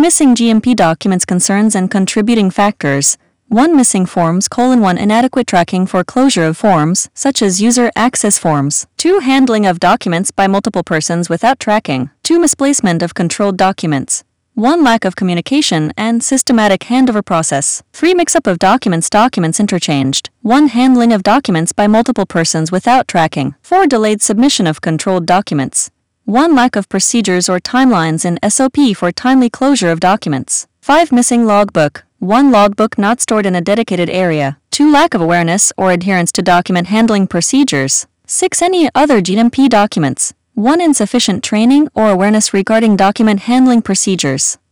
missing GMP documents concerns and contributing factors. 1. Missing forms: 1. Inadequate tracking for closure of forms, such as user access forms. 2. Handling of documents by multiple persons without tracking. 2. Misplacement of controlled documents. 1. Lack of communication and systematic handover process. 3. Mix-up of documents interchanged. 1. Handling of documents by multiple persons without tracking. 4. Delayed submission of controlled documents. 1. Lack of procedures or timelines in SOP for timely closure of documents. 5. Missing logbook. 1. Logbook not stored in a dedicated area. 2. Lack of awareness or adherence to document handling procedures. 6. Any other GMP documents. 1. Insufficient training or awareness regarding document handling procedures.